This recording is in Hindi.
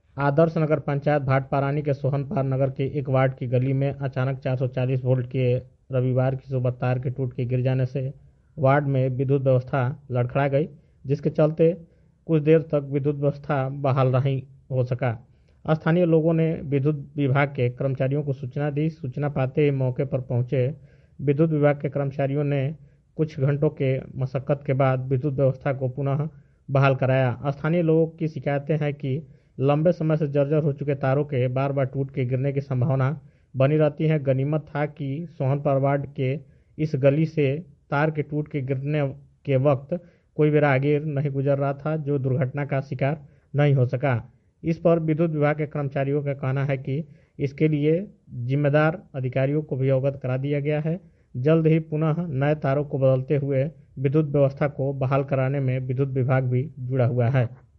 आदर्श नगर पंचायत भाटपारानी के सोहनपार नगर के एक वार्ड की गली में अचानक 440 वोल्ट के रविवार की सुबह तार के टूट के गिर जाने से वार्ड में विद्युत व्यवस्था लड़खड़ा गई, जिसके चलते कुछ देर तक विद्युत व्यवस्था बहाल नहीं हो सका। स्थानीय लोगों ने विद्युत विभाग के कर्मचारियों को सूचना दी। सूचना पाते ही मौके पर पहुंचे विद्युत विभाग के कर्मचारियों ने कुछ घंटों के मशक्कत के बाद विद्युत व्यवस्था को पुनः बहाल कराया। स्थानीय लोगों की शिकायतें हैं कि लंबे समय से जर्जर हो चुके तारों के बार बार टूट के गिरने की संभावना बनी रहती है। गनीमत था कि सोहनपुर वार्ड के इस गली से तार के टूट के गिरने के वक्त कोई भी राहगीर नहीं गुजर रहा था जो दुर्घटना का शिकार नहीं हो सका। इस पर विद्युत विभाग के कर्मचारियों का कहना है कि इसके लिए जिम्मेदार अधिकारियों को भी अवगत करा दिया गया है। जल्द ही पुनः नए तारों को बदलते हुए विद्युत व्यवस्था को बहाल कराने में विद्युत विभाग भी जुड़ा हुआ है।